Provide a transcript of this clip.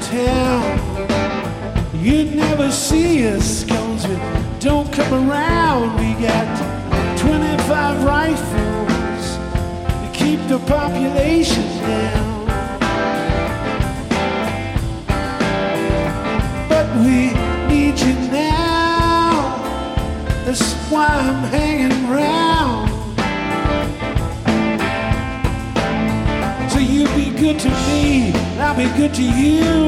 town. You'd never see us 'cause we don't come around. We got 25 rifles to keep the population down. But we need you now. That's why I'm hanging around. So you be good to me, and I'll be good to you.